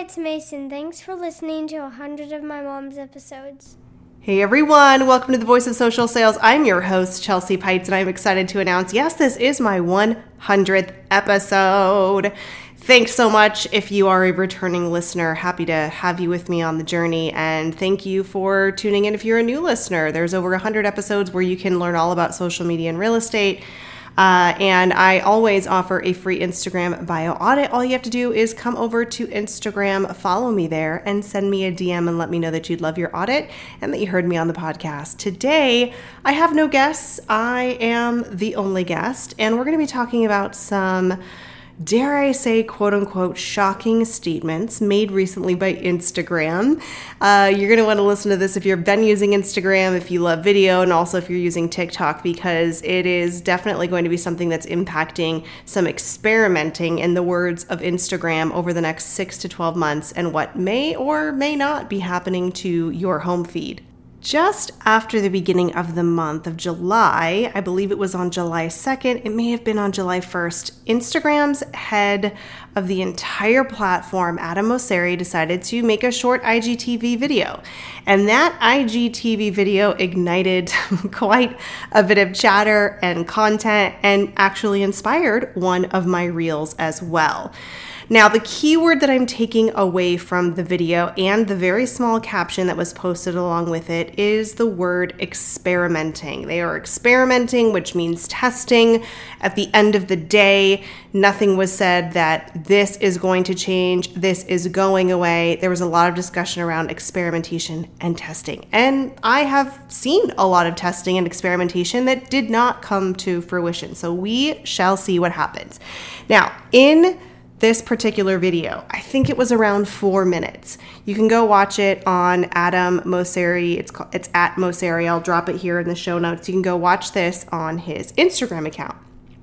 it's Mason. Thanks for listening to 100 of my mom's episodes. Hey everyone, welcome to the Voice of Social Sales. I'm your host, Chelsea Pites, and I'm excited to announce, yes, this is my 100th episode. Thanks so much if you are a returning listener. Happy to have you with me on the journey, and thank you for tuning in if you're a new listener. There's over 100 episodes where you can learn all about social media and real estate. And I always offer a free Instagram bio audit. All you have to do is come over to Instagram, follow me there, and send me a DM and let me know that you'd love your audit and that you heard me on the podcast. Today, I have no guests. I am the only guest, and we're going to be talking about some, dare I say, quote unquote, shocking statements made recently by Instagram. You're going to want to listen to this if you've been using Instagram, if you love video, and also if you're using TikTok, because it is definitely going to be something that's impacting some experimenting, in the words of Instagram, over the next 6 to 12 months, and what may or may not be happening to your home feed. Just after the beginning of the month of July, I believe it was on July 2nd, it may have been on July 1st, Instagram's head of the entire platform, Adam Mosseri, decided to make a short IGTV video. And that IGTV video ignited quite a bit of chatter and content and actually inspired one of my reels as well. Now, the keyword that I'm taking away from the video and the very small caption that was posted along with it is the word experimenting. They are experimenting, which means testing. At the end of the day, nothing was said that this is going to change, this is going away. There was a lot of discussion around experimentation and testing. And I have seen a lot of testing and experimentation that did not come to fruition. So we shall see what happens. Now, in this particular video, I think it was around 4 minutes. You can go watch it on Adam Mosseri. It's at Mosseri. I'll drop it here in the show notes. You can go watch this on his Instagram account.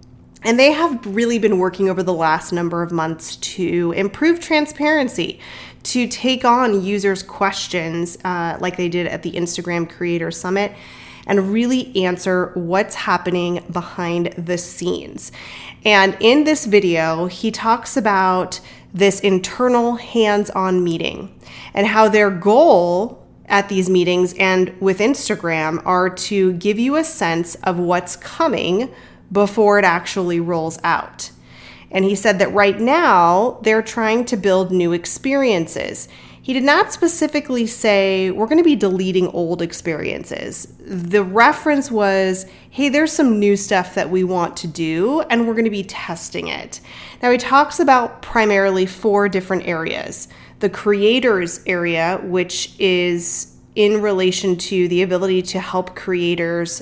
And they have really been working over the last number of months to improve transparency, to take on users' questions like they did at the Instagram Creator Summit, and really answer what's happening behind the scenes. And in this video, he talks about this internal hands-on meeting and how their goal at these meetings and with Instagram are to give you a sense of what's coming before it actually rolls out. And he said that right now, they're trying to build new experiences. He did not specifically say, we're going to be deleting old experiences. The reference was, hey, there's some new stuff that we want to do, and we're going to be testing it. Now, he talks about primarily 4 different areas. The creators area, which is in relation to the ability to help creators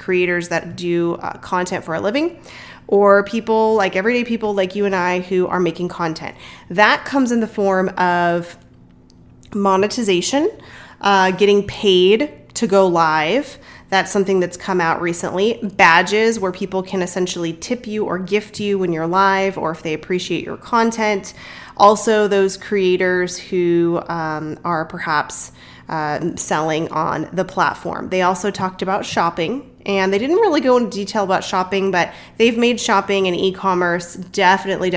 that do content for a living, or people like everyday people like you and I who are making content. That comes in the form of monetization, getting paid to go live. That's something that's come out recently. Badges, where people can essentially tip you or gift you when you're live or if they appreciate your content. Also, those creators who are perhaps selling on the platform. They also talked about shopping. And they didn't really go into detail about shopping, but they've made shopping and e-commerce definitely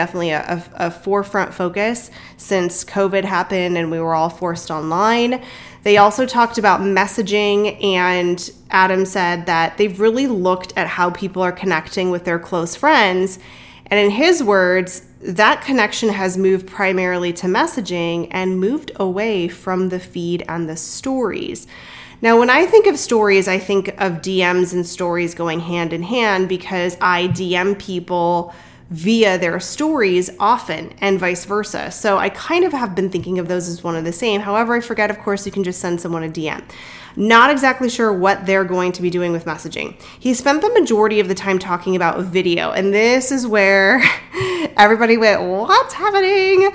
a forefront focus since COVID happened and we were all forced online. They also talked about messaging, and Adam said that they've really looked at how people are connecting with their close friends. And in his words, that connection has moved primarily to messaging and moved away from the feed and the stories. Now, when I think of stories, I think of DMs and stories going hand in hand because I DM people via their stories often and vice versa. So I kind of have been thinking of those as one and the same. However, I forget, of course, you can just send someone a DM. Not exactly sure what they're going to be doing with messaging. He spent the majority of the time talking about video, and this is where everybody went, what's happening?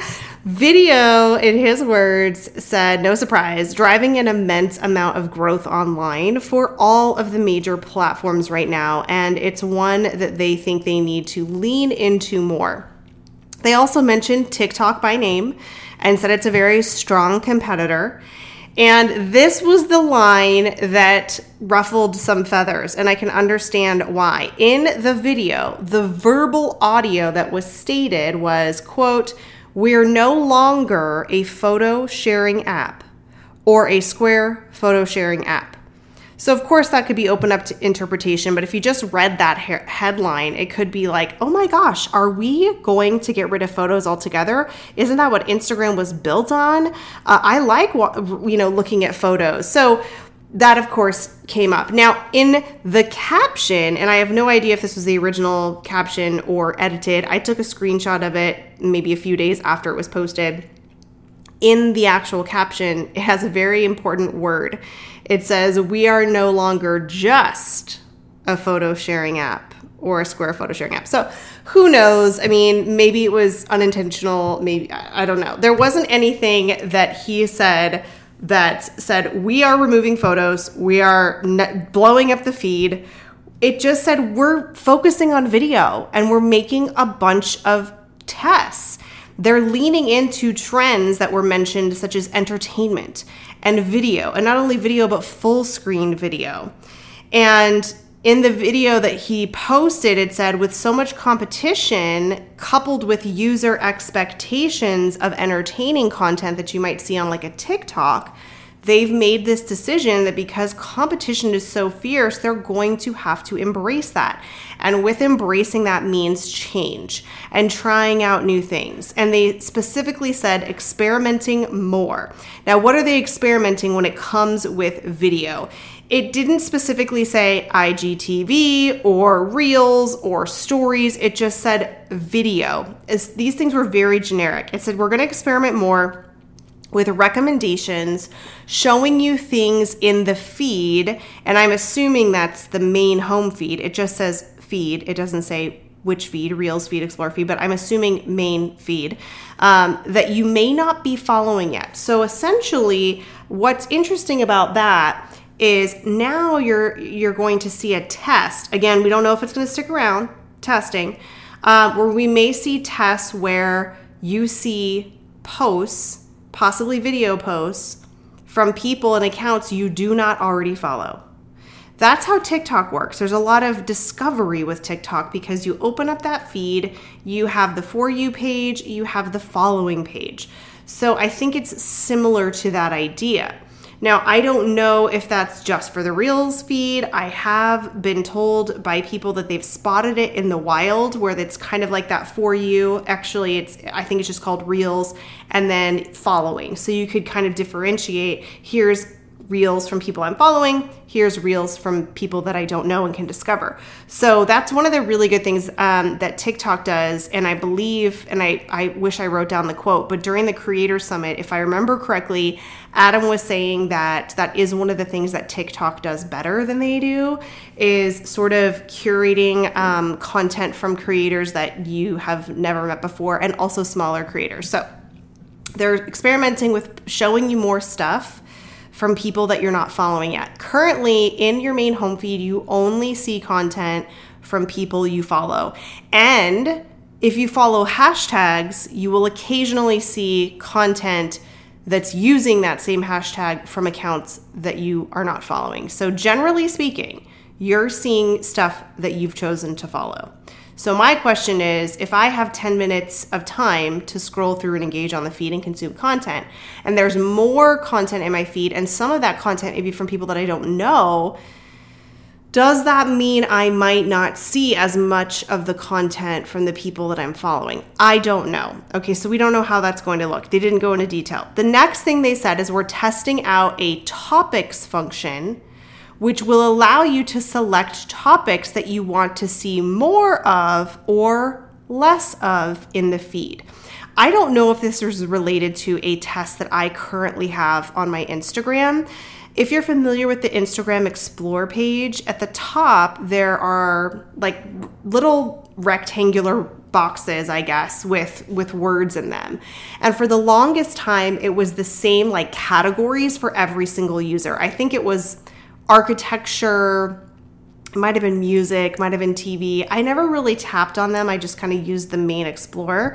Video, in his words, said, no surprise, driving an immense amount of growth online for all of the major platforms right now, and it's one that they think they need to lean into more. They also mentioned TikTok by name and said it's a very strong competitor. And this was the line that ruffled some feathers, and I can understand why. In the video, the verbal audio that was stated was, quote, We're no longer a photo sharing app or a Square photo sharing app. So of course that could be open up to interpretation, but if you just read that headline, it could be like, oh my gosh, are we going to get rid of photos altogether? Isn't that what Instagram was built on? I like, looking at photos. So that of course came up. Now in the caption, and I have no idea if this was the original caption or edited, I took a screenshot of it maybe a few days after it was posted. In the actual caption, it has a very important word. It says, we are no longer just a photo sharing app or a Square photo sharing app. So who knows? I mean, maybe it was unintentional. Maybe, I don't know. There wasn't anything that he said that said, we are removing photos. We are blowing up the feed. It just said, we're focusing on video and we're making a bunch of tests. They're leaning into trends that were mentioned, such as entertainment and video, and not only video, but full screen video. And in the video that he posted, it said, with so much competition coupled with user expectations of entertaining content that you might see on like a TikTok, they've made this decision that because competition is so fierce, they're going to have to embrace that. And with embracing that means change and trying out new things. And they specifically said experimenting more. Now, what are they experimenting when it comes with video? It didn't specifically say IGTV or Reels or Stories. It just said video. These things were very generic. It said, we're going to experiment more with recommendations, showing you things in the feed. And I'm assuming that's the main home feed. It just says feed. It doesn't say which feed, Reels feed, Explore feed, but I'm assuming main feed, that you may not be following yet. So essentially, what's interesting about that is now you're going to see a test. Again, we don't know if it's going to stick around, testing, where we may see tests where you see posts, possibly video posts, from people and accounts you do not already follow. That's how TikTok works. There's a lot of discovery with TikTok because you open up that feed, you have the For You page, you have the following page. So I think it's similar to that idea. Now, I don't know if that's just for the Reels feed. I have been told by people that they've spotted it in the wild where it's kind of like that For You. Actually, I think it's just called Reels and then following. So you could kind of differentiate. Here's Reels from people I'm following. Here's Reels from people that I don't know and can discover. So that's one of the really good things that TikTok does. And I believe, and I wish I wrote down the quote, but during the Creator Summit, if I remember correctly, Adam was saying that that is one of the things that TikTok does better than they do, is sort of curating content from creators that you have never met before, and also smaller creators. So they're experimenting with showing you more stuff from people that you're not following yet. Currently, in your main home feed, you only see content from people you follow. And if you follow hashtags, you will occasionally see content that's using that same hashtag from accounts that you are not following. So generally speaking, you're seeing stuff that you've chosen to follow. So my question is, if I have 10 minutes of time to scroll through and engage on the feed and consume content, and there's more content in my feed, and some of that content may be from people that I don't know, does that mean I might not see as much of the content from the people that I'm following? I don't know. Okay, so we don't know how that's going to look. They didn't go into detail. The next thing they said is we're testing out a topics function, which will allow you to select topics that you want to see more of or less of in the feed. I don't know if this is related to a test that I currently have on my Instagram. If you're familiar with the Instagram Explore page, at the top there are like little rectangular boxes, I guess, with words in them. And for the longest time, it was the same like categories for every single user. I think it was architecture, it might have been music, might have been TV. I never really tapped on them. I just kind of used the main Explorer.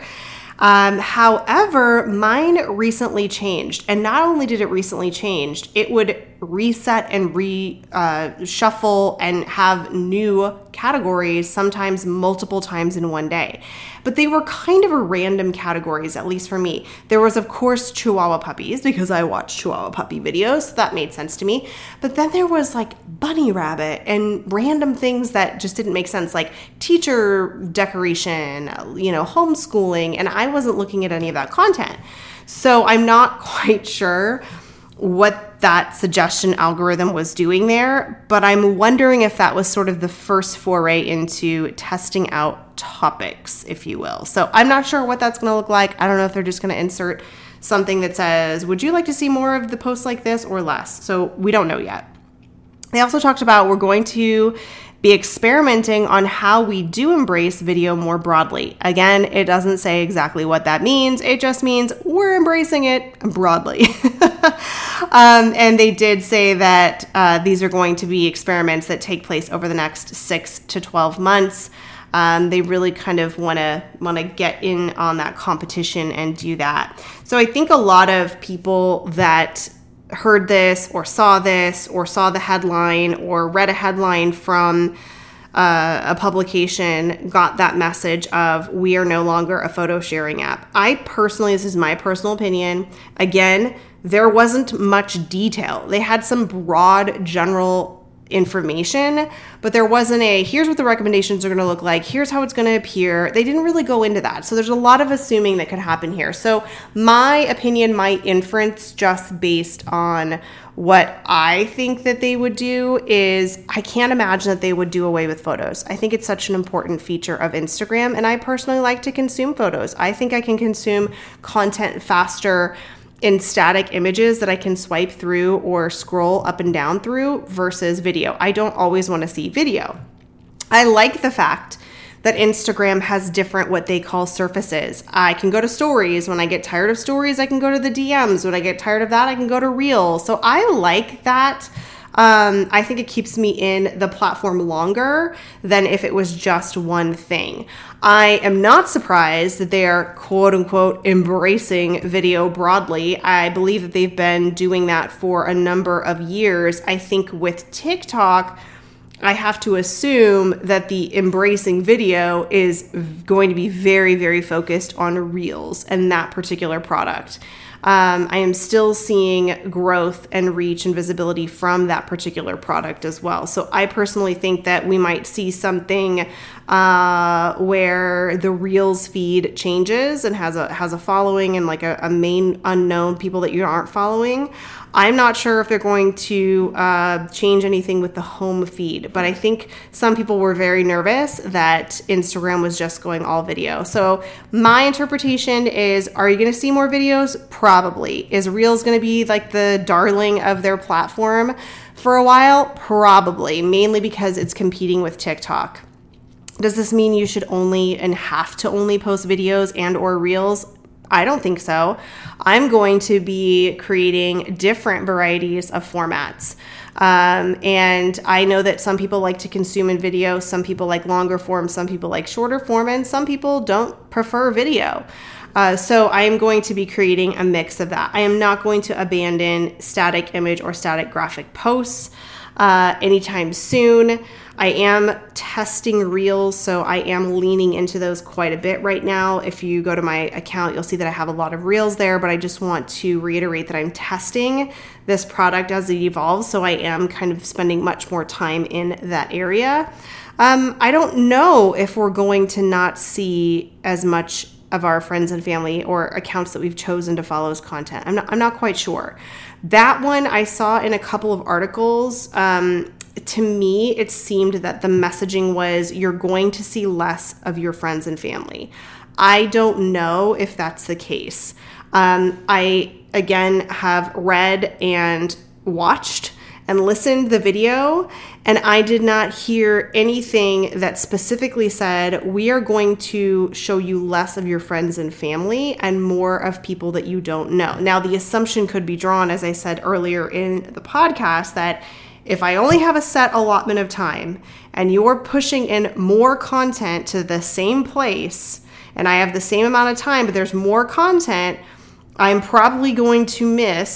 However, mine recently changed. And not only did it recently change, it would reset and shuffle and have new categories, sometimes multiple times in one day. But they were kind of random categories, at least for me. There was, of course, Chihuahua puppies, because I watch Chihuahua puppy videos, so that made sense to me. But then there was like bunny rabbit and random things that just didn't make sense, like teacher decoration, homeschooling, and I wasn't looking at any of that content. So I'm not quite sure what that suggestion algorithm was doing there, but I'm wondering if that was sort of the first foray into testing out topics, if you will. So I'm not sure what that's going to look like. I don't know if they're just going to insert something that says, would you like to see more of the posts like this or less? So we don't know yet. They also talked about we're going to be experimenting on how we do embrace video more broadly. Again, it doesn't say exactly what that means. It just means we're embracing it broadly. And they did say that these are going to be experiments that take place over the next 6 to 12 months. They really kind of want to get in on that competition and do that. So I think a lot of people that heard this or saw the headline or read a headline from a publication got that message of we are no longer a photo sharing app. I personally, this is my personal opinion, again, there wasn't much detail. They had some broad general information, but there wasn't here's what the recommendations are going to look like, here's how it's going to appear. They didn't really go into that. So there's a lot of assuming that could happen here. So my opinion, my inference, just based on what I think that they would do, is I can't imagine that they would do away with photos. I think it's such an important feature of Instagram, and I personally like to consume photos. I think I can consume content faster in static images that I can swipe through or scroll up and down through versus video. I don't always want to see video. I like the fact that Instagram has different what they call surfaces. I can go to stories. When I get tired of stories, I can go to the DMs. When I get tired of that, I can go to Reels. So I like that. I think it keeps me in the platform longer than if it was just one thing. I am not surprised that they are quote unquote embracing video broadly. I believe that they've been doing that for a number of years. I think with TikTok, I have to assume that the embracing video is going to be very, very focused on Reels and that particular product. I am still seeing growth and reach and visibility from that particular product as well. So I personally think that we might see something where the Reels feed changes and has a following and like a main unknown people that you aren't following. I'm not sure if they're going to change anything with the home feed, but I think some people were very nervous that Instagram was just going all video. So my interpretation is, are you going to see more videos? Probably. Is Reels going to be like the darling of their platform for a while? Probably, mainly because it's competing with TikTok. Does this mean you should only and have to only post videos and or Reels? I don't think so. I'm going to be creating different varieties of formats. And I know that some people like to consume in video, some people like longer form, some people like shorter form, and some people don't prefer video. So I am going to be creating a mix of that. I am not going to abandon static image or static graphic posts anytime soon. I am testing Reels, so I am leaning into those quite a bit right now. If you go to my account, you'll see that I have a lot of Reels there, but I just want to reiterate that I'm testing this product as it evolves, so I am kind of spending much more time in that area. I don't know if we're going to not see as much of our friends and family or accounts that we've chosen to follow as content. I'm not quite sure. That one I saw in a couple of articles. To me, it seemed that the messaging was you're going to see less of your friends and family. I don't know if that's the case. I, again, have read and watched and listened the video, and I did not hear anything that specifically said, we are going to show you less of your friends and family and more of people that you don't know. Now, the assumption could be drawn, as I said earlier in the podcast, that if I only have a set allotment of time and you're pushing in more content to the same place and I have the same amount of time, but there's more content, I'm probably going to miss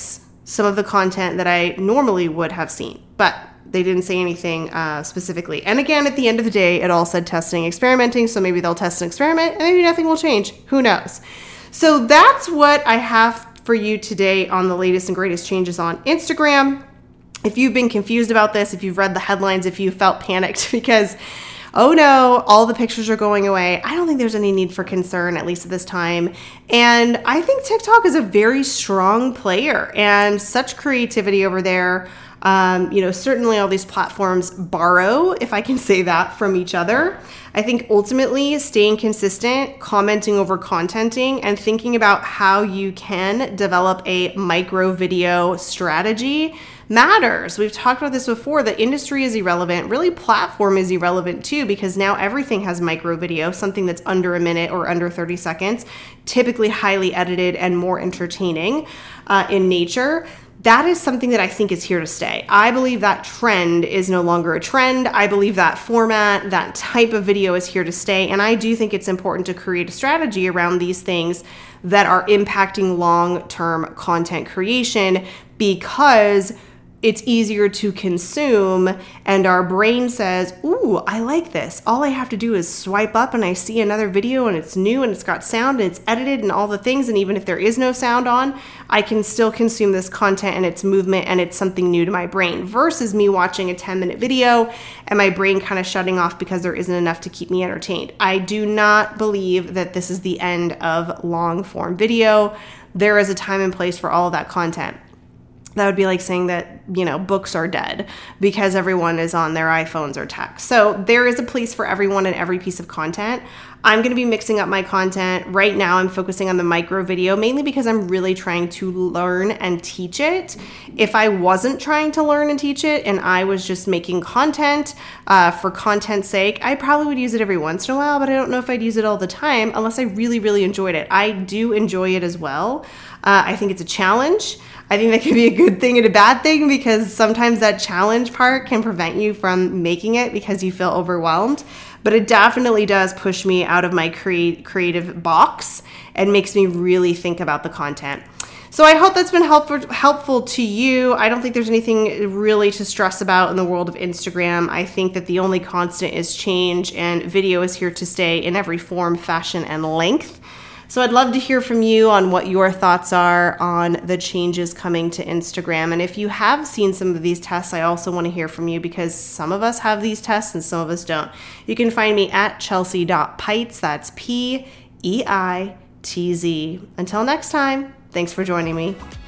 some of the content that I normally would have seen, but they didn't say anything specifically. And again, at the end of the day, it all said testing, experimenting. So maybe they'll test and experiment and maybe nothing will change. Who knows? So that's what I have for you today on the latest and greatest changes on Instagram. If you've been confused about this, if you've read the headlines, if you felt panicked because, oh no, all the pictures are going away, I don't think there's any need for concern, at least at this time. And I think TikTok is a very strong player and such creativity over there. Certainly all these platforms borrow, if I can say that, from each other. I think ultimately staying consistent, commenting over contenting, and thinking about how you can develop a micro video strategy matters. We've talked about this before. The industry is irrelevant. Really, platform is irrelevant too, because now everything has micro video, something that's under a minute or under 30 seconds, typically highly edited and more entertaining in nature. That is something that I think is here to stay. I believe that trend is no longer a trend. I believe that format, that type of video is here to stay. And I do think it's important to create a strategy around these things that are impacting long-term content creation, because it's easier to consume and our brain says, ooh, I like this. All I have to do is swipe up and I see another video and it's new and it's got sound and it's edited and all the things. And even if there is no sound on, I can still consume this content and it's movement and it's something new to my brain, versus me watching a 10-minute video and my brain kind of shutting off because there isn't enough to keep me entertained. I do not believe that this is the end of long form video. There is a time and place for all of that content. That would be like saying that, books are dead because everyone is on their iPhones or tech. So there is a place for everyone in every piece of content. I'm going to be mixing up my content. Right now, I'm focusing on the micro video, mainly because I'm really trying to learn and teach it. If I wasn't trying to learn and teach it and I was just making content for content's sake, I probably would use it every once in a while, but I don't know if I'd use it all the time unless I really, really enjoyed it. I do enjoy it as well. I think it's a challenge. I think that can be a good thing and a bad thing, because sometimes that challenge part can prevent you from making it because you feel overwhelmed. But it definitely does push me out of my creative box and makes me really think about the content. So I hope that's been helpful to you. I don't think there's anything really to stress about in the world of Instagram. I think that the only constant is change, and video is here to stay in every form, fashion, and length. So I'd love to hear from you on what your thoughts are on the changes coming to Instagram. And if you have seen some of these tests, I also want to hear from you, because some of us have these tests and some of us don't. You can find me at chelsea.peitz. That's Peitz. Until next time, thanks for joining me.